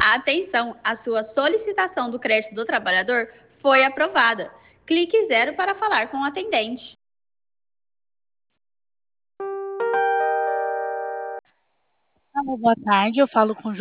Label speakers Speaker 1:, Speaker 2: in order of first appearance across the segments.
Speaker 1: Atenção, a sua solicitação do crédito do trabalhador foi aprovada. Clique zero para falar com o atendente.
Speaker 2: Alô, boa tarde, eu falo com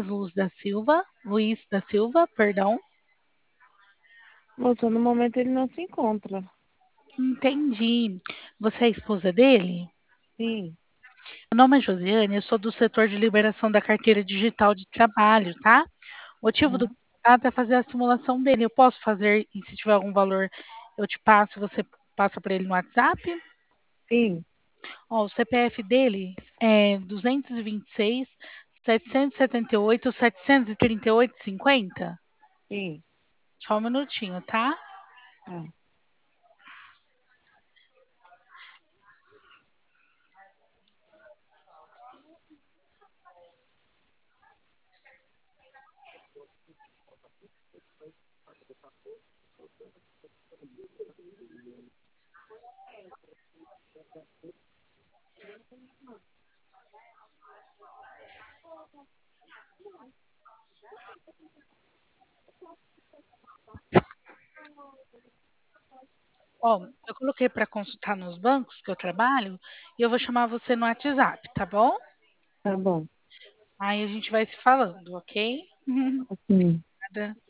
Speaker 2: Luiz da Silva, perdão.
Speaker 3: Moça, no momento ele não se encontra.
Speaker 2: Entendi. Você é a esposa dele?
Speaker 3: Sim.
Speaker 2: Meu nome é Josiane, eu sou do setor de liberação da carteira digital de trabalho, tá? O motivo do
Speaker 3: Aham.
Speaker 2: contato é fazer a simulação dele. Eu posso fazer, e se tiver algum valor, eu te passo, você passa para ele no WhatsApp?
Speaker 3: Sim,
Speaker 2: Ó, o CPF dele é 226 778 738,50.
Speaker 3: sim.
Speaker 2: Só um minutinho, tá?
Speaker 3: Ah,
Speaker 2: Ó, eu coloquei para consultar nos bancos que eu trabalho e eu vou chamar você no WhatsApp, tá bom?
Speaker 3: tá bom.
Speaker 2: Aí a gente vai se falando, ok?
Speaker 3: Sim.
Speaker 2: Nada.